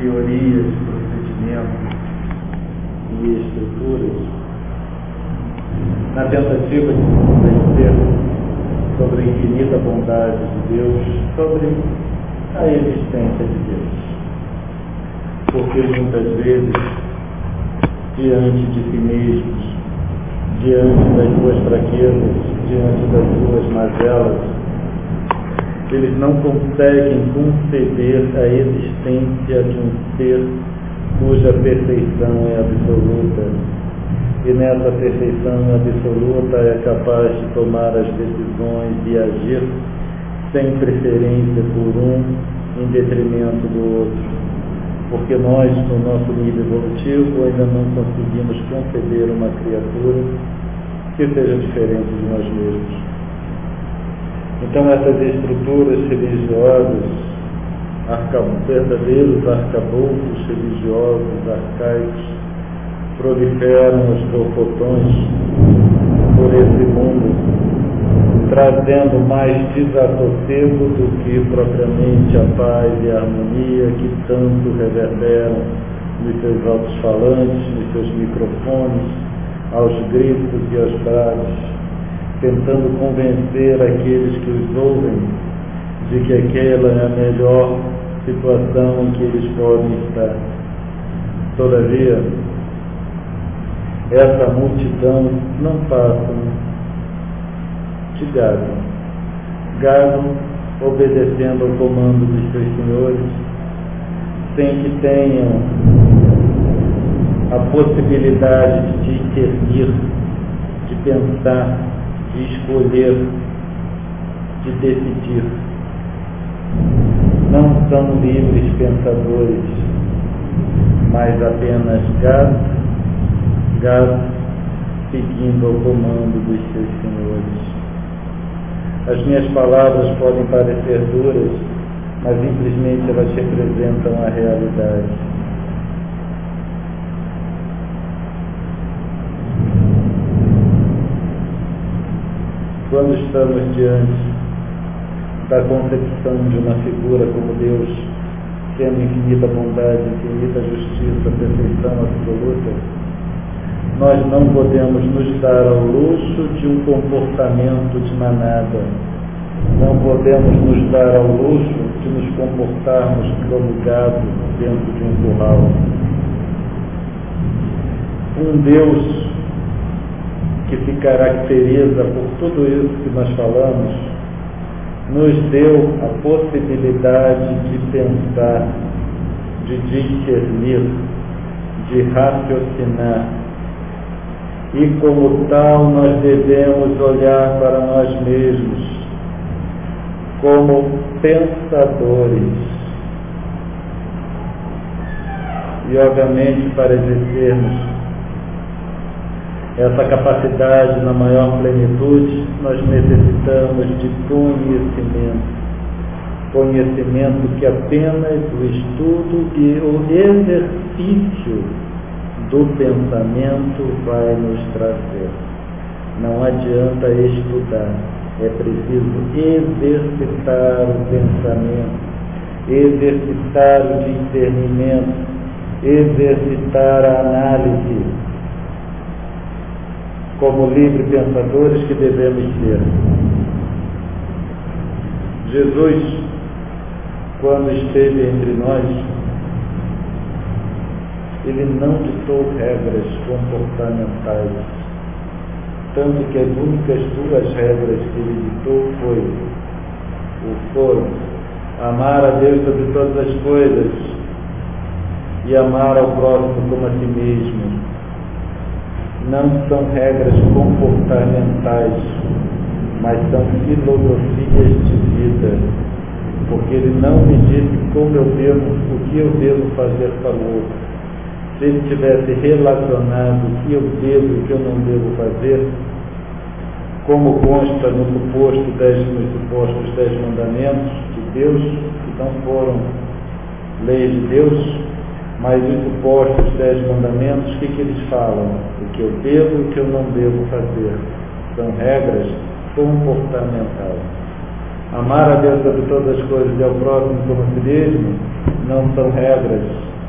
teorias, procedimentos e estruturas na tentativa de se convencer sobre a infinita bondade de Deus, sobre a existência de Deus. Porque muitas vezes, diante de si mesmos, diante das suas fraquezas, diante das suas mazelas, eles não conseguem conceber a existência de um ser cuja perfeição é absoluta. E nessa perfeição absoluta é capaz de tomar as decisões e agir sem preferência por um em detrimento do outro. Porque nós, no nosso nível evolutivo, ainda não conseguimos conceber uma criatura que seja diferente de nós mesmos. Então essas estruturas religiosas, verdadeiros arcabouços religiosos arcaicos, proliferam os borfotões por esse mundo, trazendo mais desassossego do que propriamente a paz e a harmonia que tanto reverberam nos seus alto-falantes, nos seus microfones, aos gritos e aos brados, tentando convencer aqueles que os ouvem de que aquela é a melhor situação em que eles podem estar. Todavia, essa multidão não passa de gado obedecendo ao comando dos seus senhores, sem que tenham a possibilidade de discernir, de pensar, de escolher, de decidir. Não são livres pensadores, mas apenas gado seguindo ao comando dos seus senhores. As minhas palavras podem parecer duras, mas simplesmente elas representam a realidade. Quando estamos diante da concepção de uma figura como Deus, sendo infinita bondade, infinita justiça, perfeição absoluta, nós não podemos nos dar ao luxo de um comportamento de manada. Não podemos nos dar ao luxo de nos comportarmos como gado dentro de um curral. Um Deus que se caracteriza por tudo isso que nós falamos, nos deu a possibilidade de pensar, de discernir, de raciocinar. E como tal, nós devemos olhar para nós mesmos como pensadores. E, obviamente, para exercermos essa capacidade na maior plenitude, nós necessitamos de conhecimento que apenas o estudo e o exercício do pensamento vai nos trazer. Não adianta estudar, é preciso exercitar o pensamento, exercitar o discernimento, exercitar a análise, como livres pensadores que devemos ser. Jesus, quando esteve entre nós, ele não ditou regras comportamentais, tanto que as únicas duas regras que ele ditou foram amar a Deus sobre todas as coisas e amar ao próximo como a si mesmo. Não são regras comportamentais, mas são filosofias de vida, porque ele não me disse o que eu devo fazer para o outro. Se ele tivesse relacionado o que eu devo e o que eu não devo fazer, como consta nos supostos 10 mandamentos de Deus, que não foram leis de Deus, mas os supostos 10 mandamentos, o que eles falam? O que eu devo e o que eu não devo fazer. São regras comportamentais. Amar a Deus sobre todas as coisas e ao próximo como a si mesmo não são regras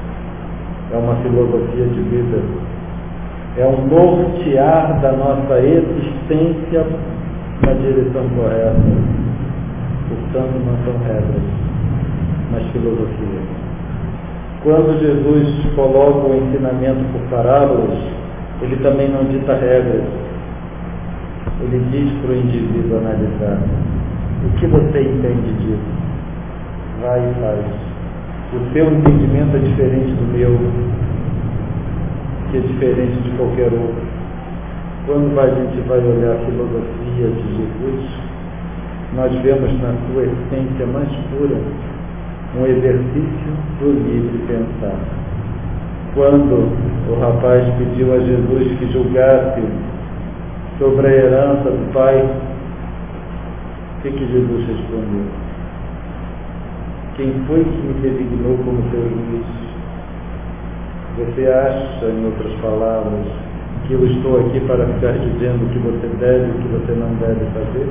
é uma filosofia de vida, é um nortear da nossa existência na direção correta. Portanto, não são regras, mas filosofia. Quando Jesus coloca o ensinamento por parábolas, ele também não dita regras. Ele diz para o indivíduo analisar: o que você entende disso? Vai e faz. O seu entendimento é diferente do meu, que é diferente de qualquer outro. Quando a gente vai olhar a filosofia de Jesus, nós vemos na sua essência mais pura um exercício do livre pensar. Quando o rapaz pediu a Jesus que julgasse sobre a herança do pai, o que Jesus respondeu? Quem foi que me designou como seu juiz? Você acha, em outras palavras, que eu estou aqui para ficar dizendo o que você deve e o que você não deve fazer?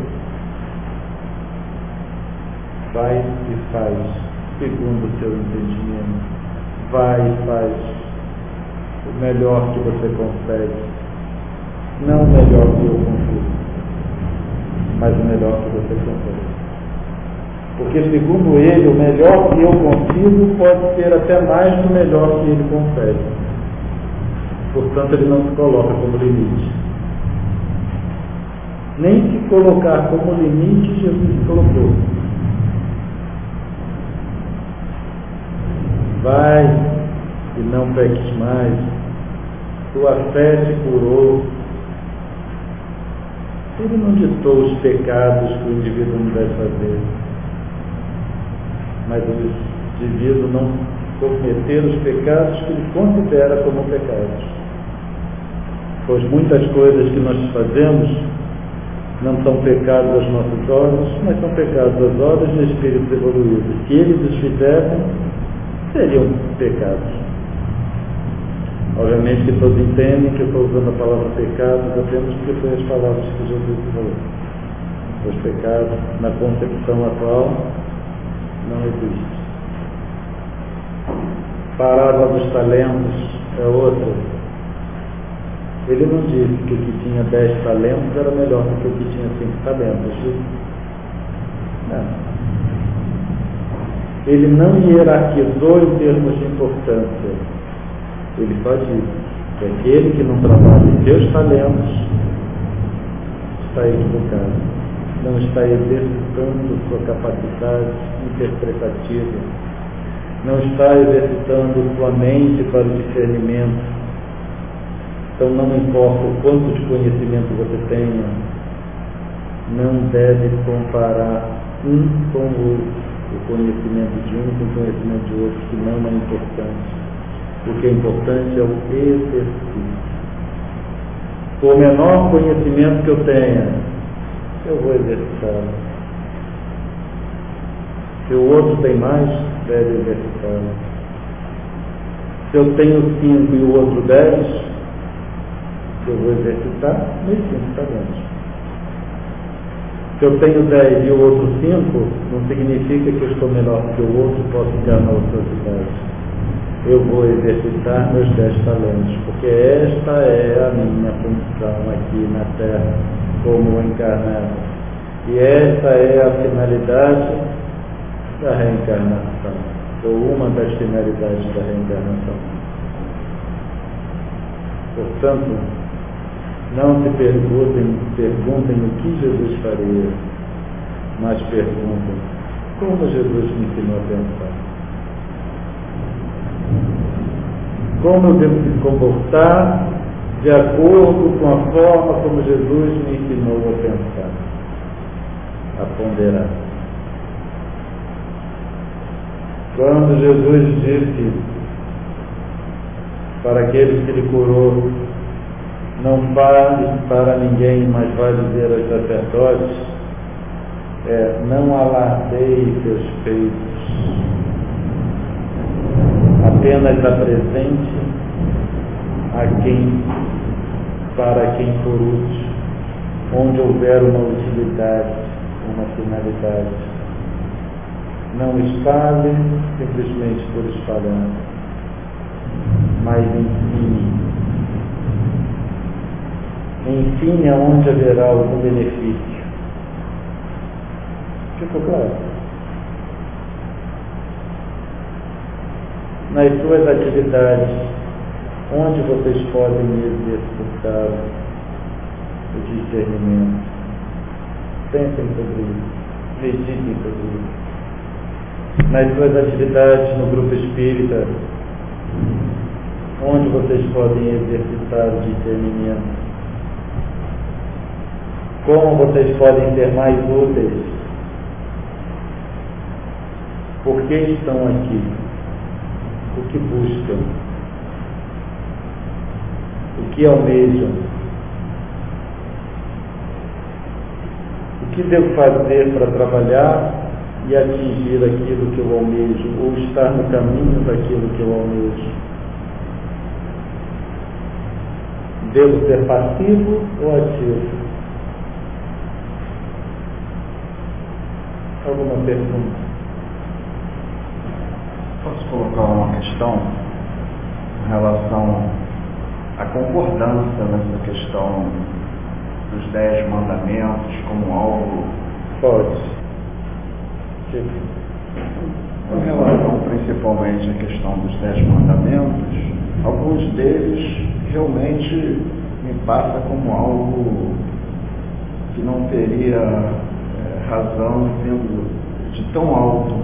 Vai e faz, segundo o seu entendimento. Vai e faz o melhor que você consegue. Não o melhor que eu consigo, mas o melhor que você consegue. Porque, segundo ele, o melhor que eu consigo pode ser até mais do melhor que ele consegue. Portanto, ele não se coloca como limite. Nem se colocar como limite, Jesus se colocou. Vai e não peques mais. Tua fé te curou. Ele não ditou os pecados que o indivíduo não deve fazer, mas o indivíduo não cometer os pecados que ele considera como pecados. Pois muitas coisas que nós fazemos não são pecados aos nossos olhos, mas são pecados aos olhos de espíritos evoluídos. Se eles os fizessem, seriam pecados. Obviamente que todos entendem que eu estou usando a palavra pecado apenas porque foi as palavras que Jesus falou. Os pecados, na concepção atual, não existem. Parábola dos talentos é outra. Ele não disse que o que tinha 10 talentos era melhor do que o que tinha 5 talentos. Não. Ele não hierarquizou em termos de importância. Ele só disse que aquele que não trabalha em seus talentos está equivocado. Não está exercitando sua capacidade interpretativa. Não está exercitando sua mente para o discernimento. Então, não importa o quanto de conhecimento você tenha, não deve comparar um com o outro. O conhecimento de um com o conhecimento de outro, que não é importante. O que é importante é o exercício. Por menor conhecimento que eu tenha, eu vou exercitá-lo. Se o outro tem mais, deve exercitá-lo. Se eu tenho 5 e o outro 10, eu vou exercitar meus 5 talentos. Se eu tenho 10 e o outro 5, não significa que eu estou melhor que o outro, posso ganhar na outra cidade. Eu vou exercitar meus 10 talentos, porque esta é a minha função aqui na Terra, como encarnado. E esta é a finalidade da reencarnação, ou uma das finalidades da reencarnação. Portanto, não se perguntem o que Jesus faria, mas perguntem como Jesus me ensinou a pensar. Como eu devo me comportar de acordo com a forma como Jesus me ensinou a pensar, a ponderar. Quando Jesus disse para aqueles que ele curou: não fale para ninguém, mas vai dizer aos sacerdotes, não alardeie seus feitos, apenas apresente para quem for útil, onde houver uma utilidade, uma finalidade. Não espalhe simplesmente por espalhar. mas ensine. Ensine aonde haverá algum benefício. Ficou claro? Nas suas atividades, onde vocês podem exercitar o discernimento? Pensem sobre isso, meditem sobre isso. Nas suas atividades no grupo espírita, onde vocês podem exercitar o discernimento? Como vocês podem ser mais úteis? Por que estão aqui? O que buscam? O que almejam? O que devo fazer para trabalhar e atingir aquilo que eu almejo, ou estar no caminho daquilo que eu almejo? Devo ser passivo ou ativo? Alguma pergunta? Posso colocar uma questão em relação à concordância nessa questão dos 10 mandamentos como algo... Pode. Com relação principalmente à questão dos 10 mandamentos, alguns deles realmente me passa como algo que não teria razão sendo de tão alto.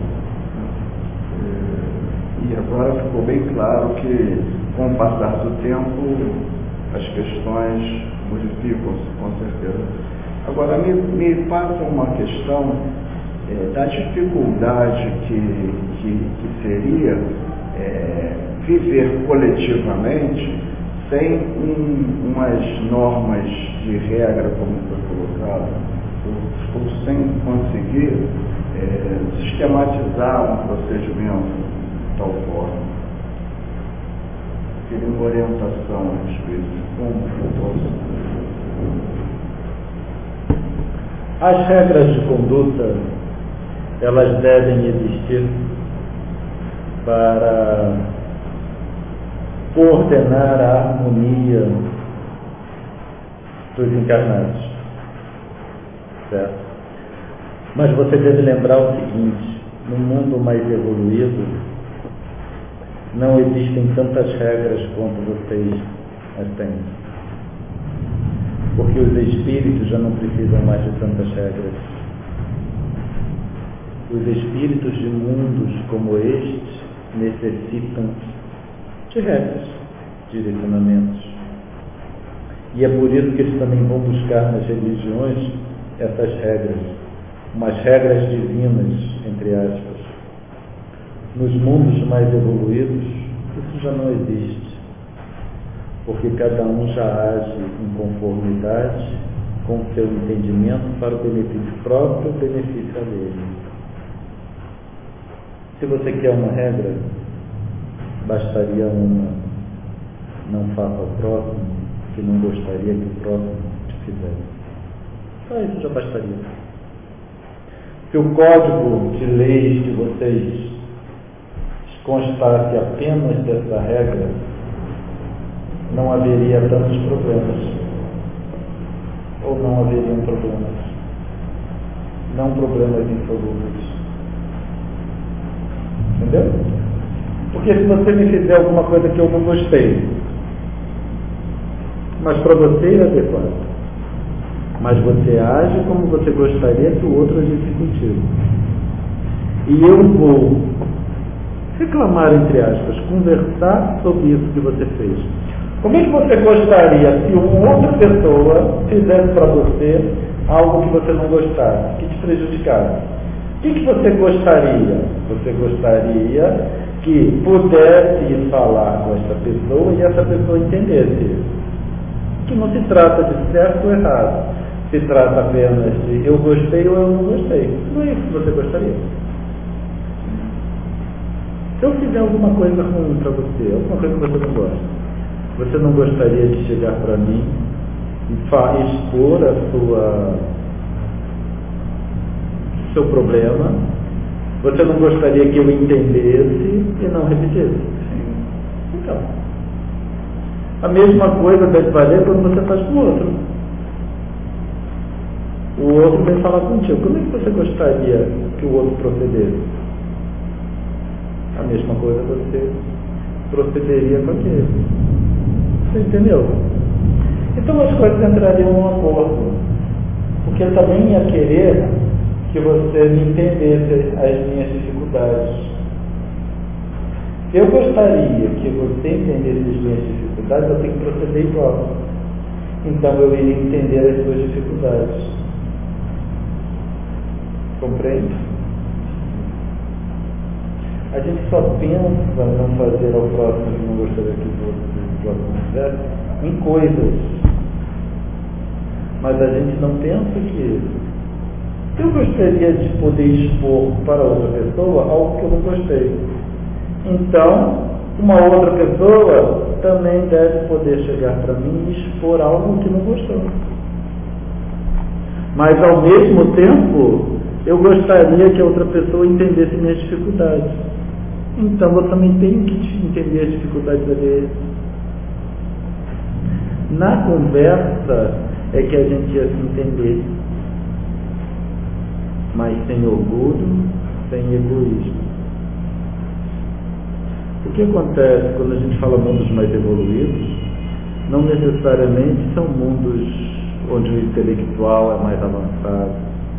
E agora ficou bem claro que, com o passar do tempo, as questões modificam-se, com certeza. Agora, me passa uma questão da dificuldade que seria viver coletivamente sem umas normas de regra, como foi colocado, ou sem conseguir sistematizar um procedimento de tal forma. Queria uma orientação a respeito de como eu posso. As regras de conduta, elas devem existir para coordenar a harmonia dos encarnados, certo? Mas você deve lembrar o seguinte: no mundo mais evoluído não existem tantas regras quanto vocês as têm, porque os espíritos já não precisam mais de tantas regras. Os espíritos de mundos como estes necessitam de regras, direcionamentos. E é por isso que eles também vão buscar nas religiões essas regras, umas regras divinas, entre aspas. Nos mundos mais evoluídos, isso já não existe, porque cada um já age em conformidade com o seu entendimento para o benefício próprio e o benefício alheio. Se você quer uma regra, bastaria uma: não faça ao próximo que não gostaria que o próximo te fizesse. Só isso já bastaria. Se o código de leis de vocês constasse apenas dessa regra, não haveria tantos problemas. Ou não haveriam problemas. Não problemas insolúveis. Entendeu? Porque se você me fizer alguma coisa que eu não gostei, mas para você é adequado, mas você age como você gostaria que o outro agisse contigo, e eu vou reclamar, entre aspas, conversar sobre isso que você fez. Como é que você gostaria se uma outra pessoa fizesse para você algo que você não gostasse, que te prejudicasse? O que você gostaria? Você gostaria que pudesse ir falar com essa pessoa e essa pessoa entendesse que não se trata de certo ou errado, se trata apenas de eu gostei ou eu não gostei. Não é isso que você gostaria. Se eu fizer alguma coisa ruim para você, alguma coisa que você não gosta, você não gostaria de chegar para mim e expor seu problema? Você não gostaria que eu entendesse e não repetisse? Então, a mesma coisa deve valer quando você faz com o outro. O outro vem falar contigo. Como é que você gostaria que o outro procedesse? A mesma coisa você procederia com aquele. Você entendeu? Então as coisas entrariam num acordo. Porque eu também ia querer que você me entendesse as minhas dificuldades. Se eu gostaria que você entendesse as minhas dificuldades, eu tenho que proceder igual. Então eu iria entender as suas dificuldades. Compreende? A gente só pensa não fazer ao próximo que não gostaria que o próximo fizesse em coisas. Mas a gente não pensa que eu gostaria de poder expor para outra pessoa algo que eu não gostei. Então, uma outra pessoa também deve poder chegar para mim e expor algo que não gostou. Mas, ao mesmo tempo, eu gostaria que a outra pessoa entendesse minhas dificuldades. Então, eu também tenho que entender as dificuldades dele. Na conversa é que a gente ia se entender. Mas sem orgulho, sem egoísmo. O que acontece quando a gente fala mundos mais evoluídos? Não necessariamente são mundos onde o intelectual é mais avançado,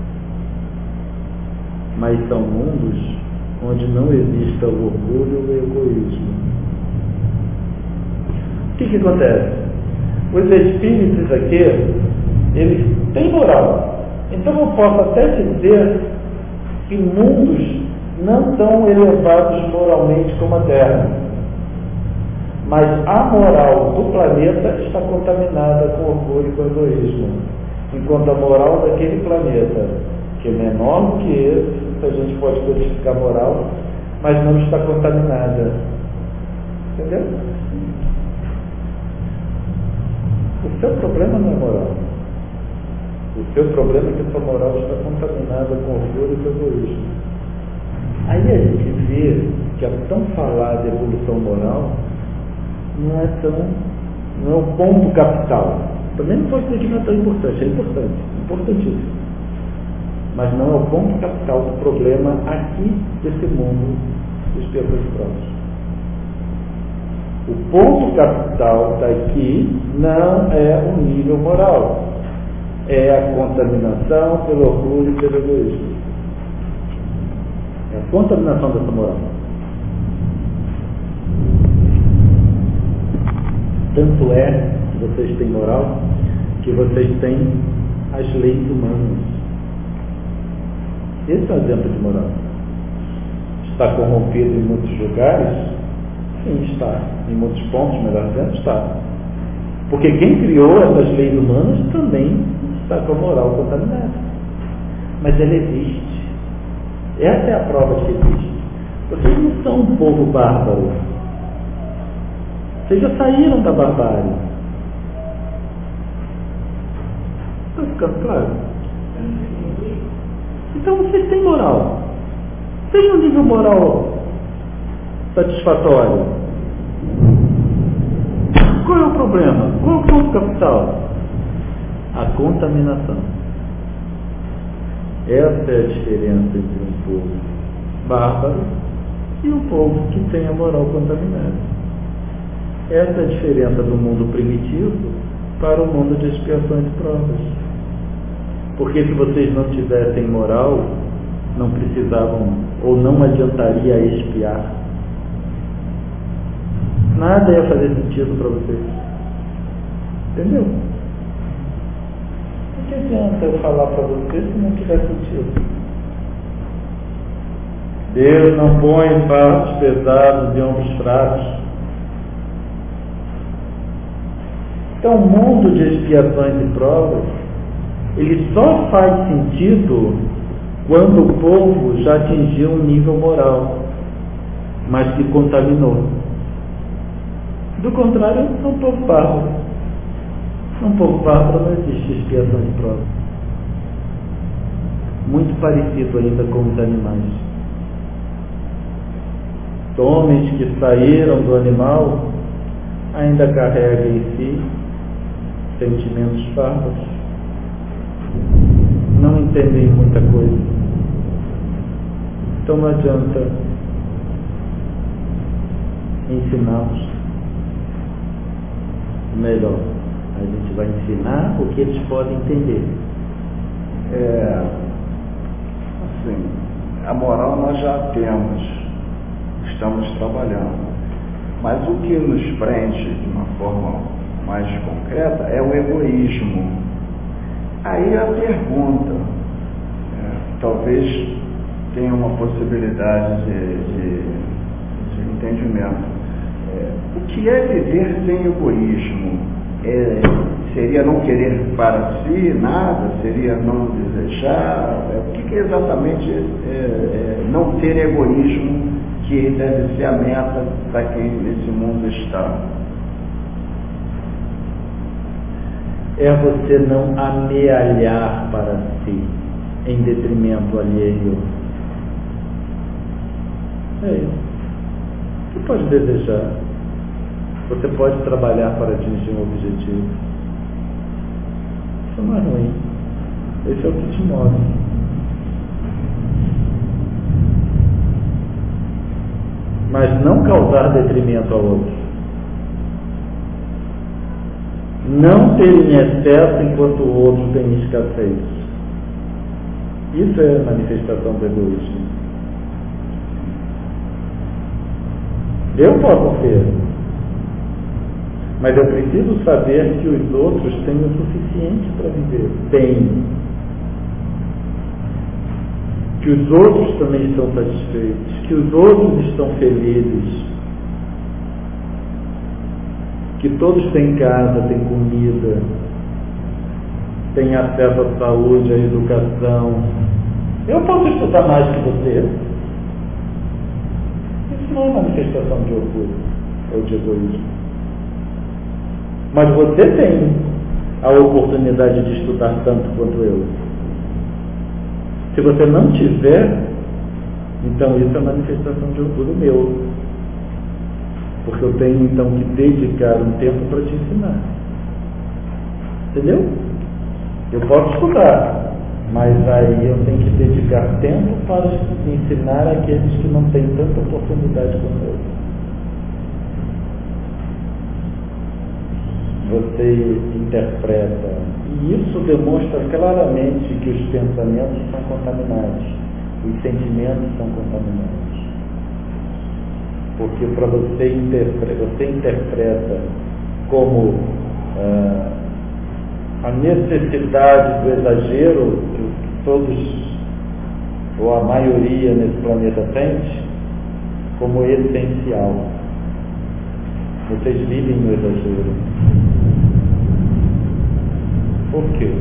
mas são mundos onde não exista o orgulho e o egoísmo. O que acontece? Os espíritos aqui, eles têm moral. Então eu posso até dizer que mundos não tão elevados moralmente como a Terra. Mas a moral do planeta está contaminada com orgulho e com egoísmo. Enquanto a moral daquele planeta, que é menor do que esse, a gente pode codificar moral, mas não está contaminada. Entendeu? O seu problema não é moral. O seu problema é que a sua moral está contaminada com orgulho e com egoísmo. Aí a gente vê que a tão falada evolução moral não é o ponto capital. Também não pode dizer que não é tão importante, é importante, importantíssimo. Mas não é o ponto capital do problema aqui desse mundo dos pessoas próprios. O ponto capital daqui não é o nível moral. É a contaminação pelo orgulho e pelo egoísmo. É a contaminação dessa moral. Tanto é que vocês têm moral, que vocês têm as leis humanas. Esse é um exemplo de moral. Está corrompido em muitos lugares? Sim, está. Em muitos pontos, melhor dizendo, está. Porque quem criou essas leis humanas também está com a moral contaminada. Mas ela existe. Essa é a prova de que existe. Vocês não são um povo bárbaro. Vocês já saíram da barbárie. Está ficando claro? Então vocês têm moral. Vocês não nível moral satisfatório. Qual é o problema? Qual é o ponto capital? A contaminação. Essa é a diferença entre um povo bárbaro e um povo que tem a moral contaminada. Essa é a diferença do mundo primitivo para o mundo de expiações e provas. Porque se vocês não tivessem moral, não precisavam ou não adiantaria expiar. Nada ia fazer sentido para vocês. Entendeu? O que adianta eu falar para vocês se não tiver sentido? Deus não põe fardos pesados e ombros fracos. Então o mundo de expiações e provas, ele só faz sentido quando o povo já atingiu um nível moral, mas se contaminou. Do contrário, é um povo bárbaro. Um povo bárbaro não existe expiação de prova. Muito parecido ainda com os animais. homens que saíram do animal ainda carregam em si sentimentos bárbaros, não entendem muita coisa. Então não adianta ensiná-los. Melhor, a gente vai ensinar o que eles podem entender. Assim, a moral nós já temos, estamos trabalhando, mas o que nos prende de uma forma mais concreta é o egoísmo. Aí a pergunta, talvez tenha uma possibilidade de entendimento. O que é viver sem egoísmo? Seria não querer para si nada? Seria não desejar? O que é exatamente não ter egoísmo, que deve ser a meta para quem nesse mundo está? É você não amealhar para si em detrimento alheio. É isso. Você pode desejar, você pode trabalhar para atingir um objetivo. Isso não é ruim. Esse é o que te move. Mas não causar detrimento ao outro. Não ter em excesso enquanto o outro tem escassez. Isso é a manifestação do egoísmo. Eu posso ter, mas eu preciso saber que os outros têm o suficiente para viver bem. Que os outros também estão satisfeitos, que os outros estão felizes, que todos têm casa, têm comida, têm acesso à saúde, à educação. Eu posso estudar mais que você. Isso não é manifestação de orgulho ou de egoísmo. Mas você tem a oportunidade de estudar tanto quanto eu. Se você não tiver, então isso é manifestação de orgulho meu. Porque eu tenho então que dedicar um tempo para te ensinar. Entendeu? Eu posso estudar, mas aí eu tenho que dedicar tempo para ensinar aqueles que não têm tanta oportunidade como eu. Você interpreta, e isso demonstra claramente que os pensamentos são contaminados, os sentimentos são contaminados. Porque para você interpreta como a necessidade do exagero que todos, ou a maioria nesse planeta sente, como essencial. Vocês vivem no exagero. Por quê?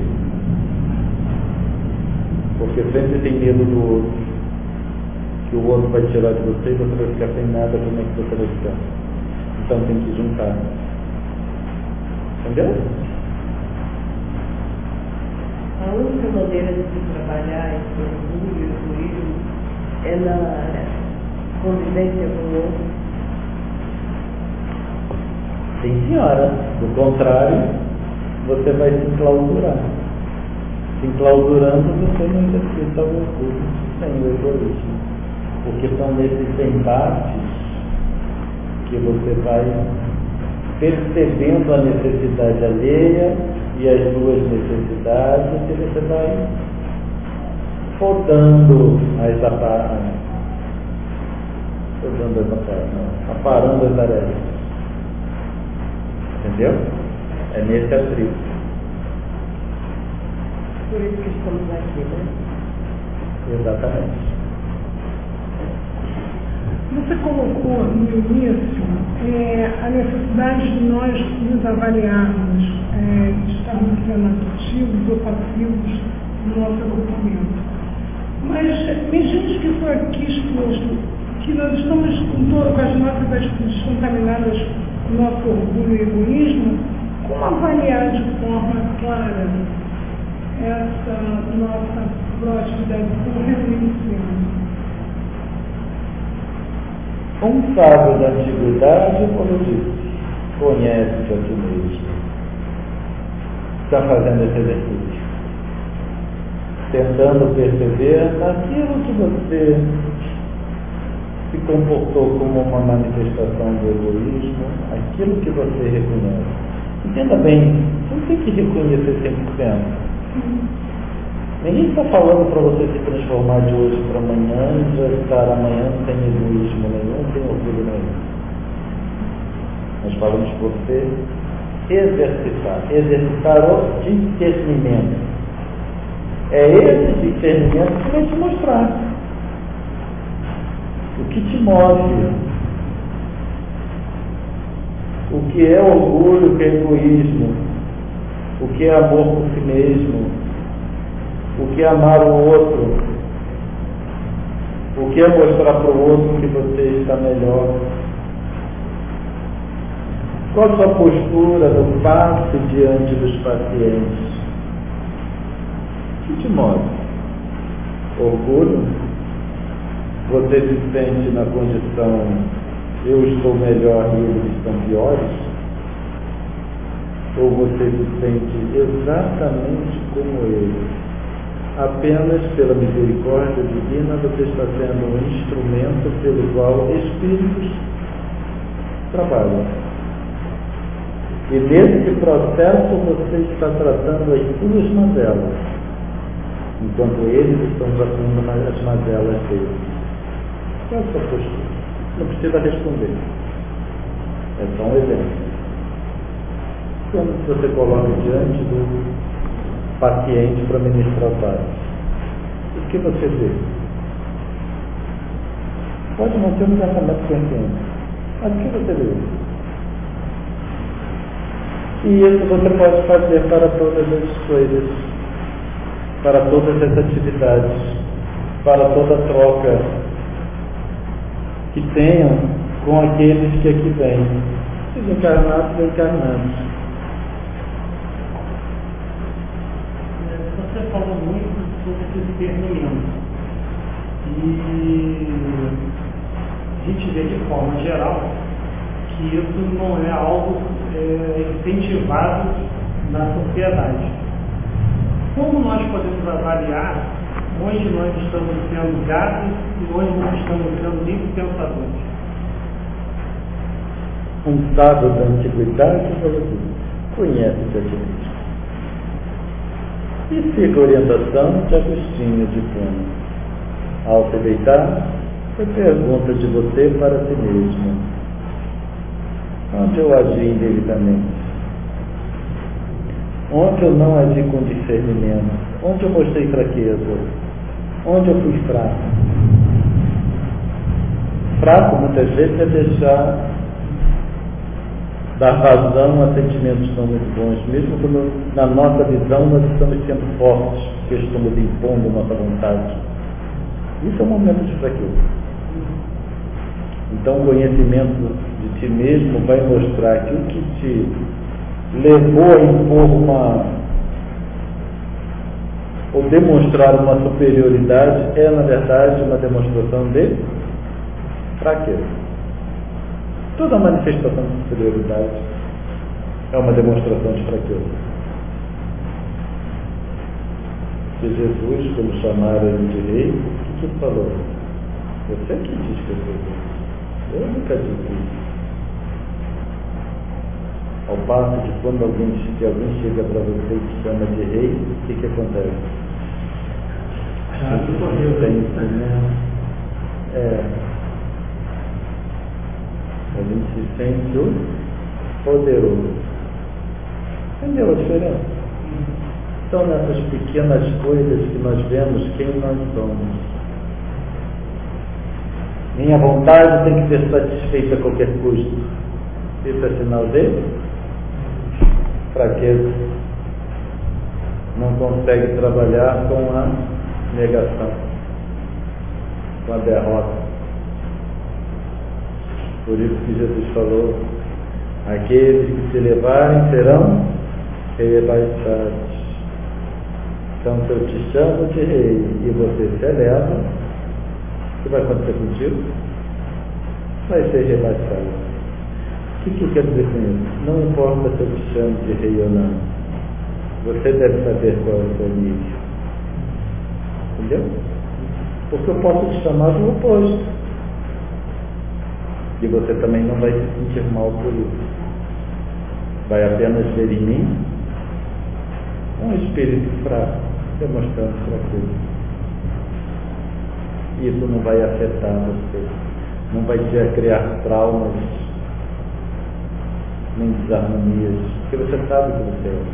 Porque sempre tem medo do outro, que o outro vai tirar de você e você vai ficar sem nada. Como é que você vai ficar? Então tem que juntar. Entendeu? A única maneira de se trabalhar esse orgulho e egoísmo é na convivência com o outro. Sim, senhora. Do contrário, você vai se enclausurar. Se enclausurando, você não exercita o orgulho sem o egoísmo. Porque são nesses embates que você vai percebendo a necessidade alheia e as duas necessidades, e você vai podando as aparando as arestas. Entendeu? É nesse atrito. Por isso que estamos aqui, né? Exatamente. Você colocou no início a necessidade de nós nos avaliarmos, de estarmos sendo ativos ou passivos no nosso agrupamento. Mas me diz que foi aqui exposto que nós estamos com as nossas atitudes contaminadas com o nosso orgulho e egoísmo. Como avaliar de forma clara essa nossa proatividade? Como reunir Um sábio da antiguidade, como eu disse, conhece-se a si mesmo. Está fazendo esse exercício, tentando perceber naquilo que você se comportou como uma manifestação do egoísmo, aquilo que você reconhece. Entenda bem, você não tem que reconhecer 100%. Ninguém está falando para você se transformar de hoje para amanhã e já estar amanhã sem egoísmo nenhum, sem orgulho nenhum. Nós falamos para você exercitar o discernimento. É esse discernimento que vai te mostrar o que te move, o que é orgulho, o que é egoísmo, o que é amor por si mesmo, o que é amar o outro, o que é mostrar para o outro que você está melhor. Qual a sua postura no passe diante dos pacientes? O que te move? Orgulho? Você se sente na condição, eu estou melhor e eles estão piores? Ou você se sente exatamente como eles? Apenas pela misericórdia divina você está sendo um instrumento pelo qual espíritos trabalham. E nesse processo você está tratando as suas mazelas, enquanto eles estão tratando as mazelas deles. Qual é a sua postura? Não precisa responder. É só um exemplo. Quando você coloca diante do paciente para ministrar o passe, o que você vê? Pode não ter um pensamento consciente, mas o que você vê? E isso você pode fazer para todas as coisas, para todas as atividades, para toda troca que tenham com aqueles que aqui vêm, desencarnados ou encarnados. Você falou muito sobre esse discernimento. E a gente vê de forma geral que isso não é algo incentivado na sociedade. Como nós podemos avaliar onde nós estamos sendo gatos e onde nós estamos sendo livres pensadores? Um sábio da antiguidade conhece-se a si mesmo. E siga a orientação de Agostinho de Hipona. Ao se deitar, você pergunta de você para si mesmo: onde eu agi indevidamente? Onde eu não agi com discernimento? Onde eu mostrei fraqueza? Onde eu fui fraco? Fraco, muitas vezes, é dar vazão a sentimentos não muito bons, mesmo quando na nossa visão nós estamos sendo fortes, porque estamos impondo nossa vontade. Isso é um momento de fraqueza. Então o conhecimento de ti mesmo vai mostrar que o que te levou a impor ou demonstrar uma superioridade é, na verdade, uma demonstração de fraqueza. Toda manifestação de superioridade é uma demonstração de fraqueza. Se Jesus, quando chamaram ele de rei, o que ele falou? Você que diz que eu sou rei. Eu nunca disse isso. Ao passo que quando alguém chega para você e te chama de rei, o que acontece? A gente se sente o poderoso. Entendeu a diferença? São nessas pequenas coisas que nós vemos quem nós somos. Minha vontade tem que ser satisfeita a qualquer custo. Isso é sinal de fraqueza. Não consegue trabalhar com a negação, com a derrota. Por isso que Jesus falou: aqueles que se elevarem serão rebaixados. Então, se eu te chamo de rei e você se eleva, o que vai acontecer contigo? vai ser rebaixado. O que quer dizer com isso? Não importa se eu te chamo de rei ou não. Você deve saber qual é o seu nível. Entendeu? Porque eu posso te chamar do oposto. E você também não vai se sentir mal por isso. Vai apenas ver em mim um espírito fraco, demonstrando fraqueza. Isso não vai afetar você. Não vai te criar traumas, nem desarmonias. Porque você sabe que você é.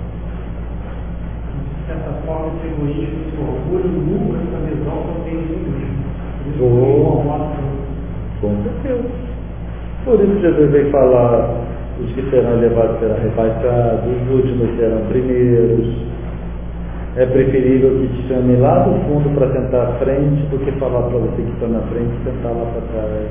De certa forma, esse egoísmo, esse orgulho, nunca essa visão que eu tenho de mim mesmo. Com certeza. Por isso Jesus veio falar, os que serão elevados serão rebaixados, os últimos serão primeiros. É preferível que te chame lá do fundo para sentar à frente do que falar para você que está na frente e sentar lá para trás.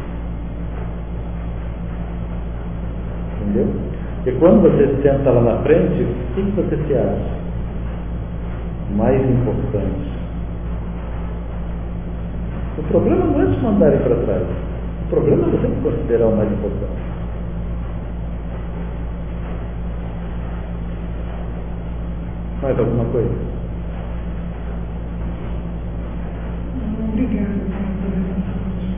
Entendeu? E quando você senta lá na frente, o que você se acha mais importante? O problema não é te mandarem para trás. O problema é você considerar o mais importante. Mais alguma coisa? Obrigada pela resposta.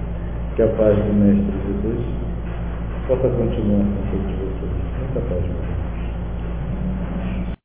Que a paz do Mestre Jesus possa continuar com todos vocês. Muita paz.